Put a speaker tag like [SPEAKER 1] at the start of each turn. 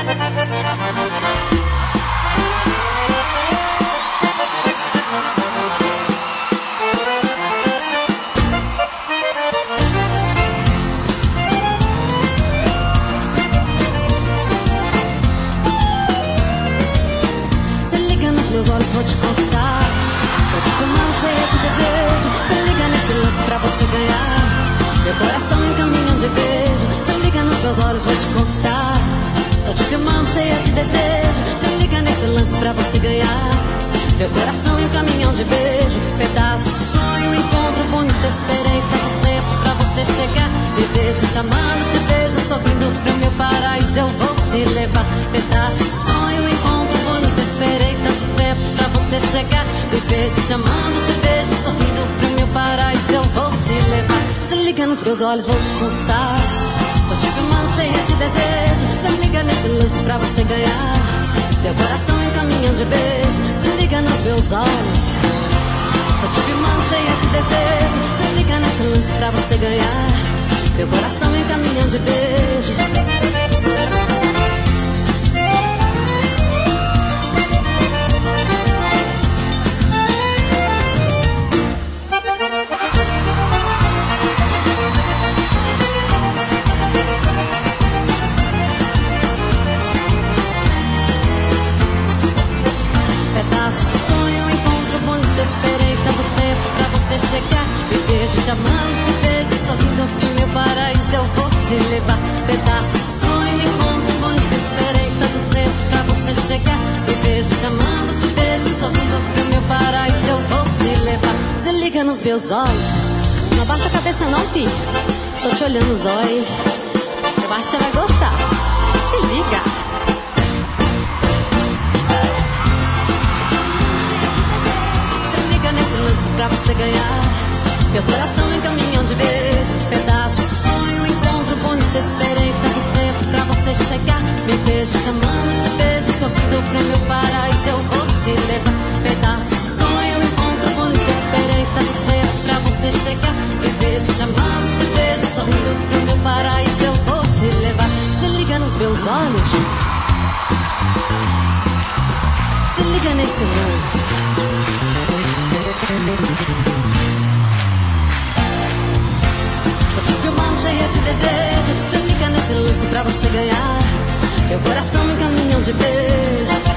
[SPEAKER 1] Meus olhos vou te conquistar, tô te filmando cheia de desejo. Se liga nesse lance pra você ganhar meu coração em caminhão de beijo. Se liga nos meus olhos, vou te conquistar, tô te filmando cheia de desejo. Se liga nesse lance pra você ganhar meu coração em caminhão de beijo. Pedaço de sonho, encontro bonito, esperei tanto tempo pra você chegar. Me vejo te amando, te vejo sorrindo pro meu paraíso, eu vou te levar. Pedaço de sonho, encontro bonito, esperei tanto tempo pra você chegar. Me vejo te amando, te vejo sorrindo pro meu paraíso, eu vou te levar. Se liga nos meus olhos, vou te conquistar, tô te filmando cheia de desejo. Se liga nesse lance pra você ganhar meu coração em caminhão de beijo. Se liga nos meus olhos, tô te filmando cheia de desejo. Se liga nesse lance pra você ganhar meu coração em caminhão de beijo. Esperei tanto tempo pra você chegar. Me vejo te amando, te vejo sorrindo pro meu paraíso, eu vou te levar. Pedaço de sonho, encontro bonito. Esperei tanto tempo pra você chegar. Me vejo te amando, te vejo sorrindo pro meu paraíso, eu vou te levar. Se liga nos meus olhos, não abaixa a cabeça não, filho. Tô te olhando nos olhos, eu acho que você vai gostar. Se liga. Nesse lance pra você ganhar meu coração em caminhão de beijo. Pedaço de sonho, encontro bonito. Esperei tanto tempo pra você chegar. Me vejo te amando, te vejo sorrindo pro meu paraíso, eu vou te levar. Pedaço de sonho, encontro bonito. Esperei tanto tempo pra você chegar. Me vejo te amando, te vejo sorrindo pro meu paraíso, eu vou te levar. Se liga nos meus olhos, se liga nesse lance. Tô te filmando cheia de desejo. Se liga nesse lance pra você ganhar meu coração em caminhão de beijo.